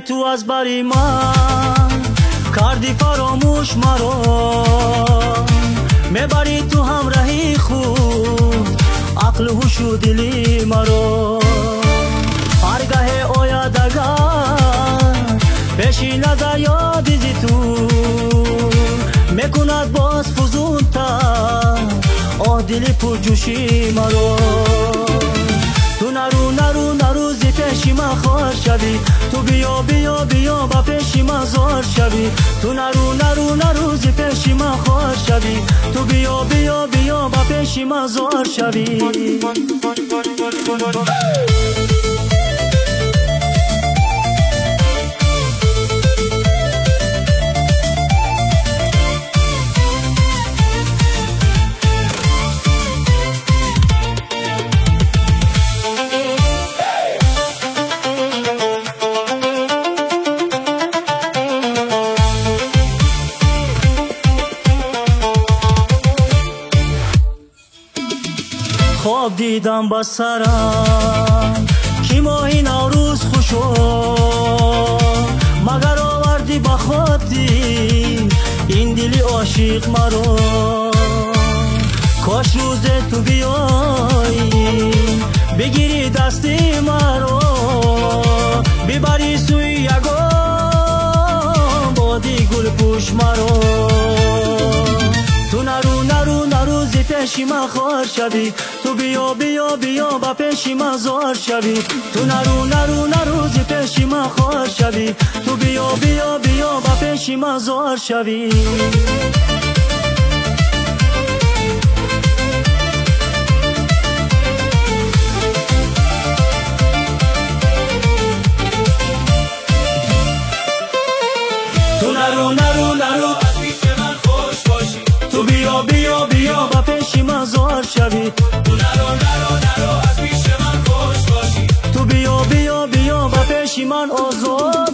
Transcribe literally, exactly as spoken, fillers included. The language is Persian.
تو از بری من کردی فراموش مرا، میبری تو همراهی خود عقل و هوش و دلی مرا. هرگاه آید اگر پیشی نظر یاد زی تو میکند باز فزون تر آه دلی پر جوشی مرا. تو نرو نرو نرو زی پیشی من خوار شوی، تو بیا بیا بیا با پیشی من زار شوی. تو نرو نرو نرو زی پیشی من خوار شوی، تو بیا بیا بیا با پیشی من زار شوی. خواب دیدم با سرم که ماهی نوروز خوشو، مگر آوردی با خودی این دلی عاشق مرا. کاش روز تو بیایی بگیری دستی مرا، ببری سوی یگان بادی گل پوش مرا. تو نرو نرو نرو زی پیشی من خوار شوی، تو بیا بیا بیا با پیشی من زار شوی. تو نرو نرو نرو زی پیشی من خوار شوی، تو بیا بیا بیا با پیشی من زار شوی. تو نرو نرو نرو از پیش من خوش باشی، تو بیا بیا بیا با پیشی من زار شوی. تو نرو نرو نرو از پیش من خوش باشی، تو بیا بیا بیا با پیشی من آزار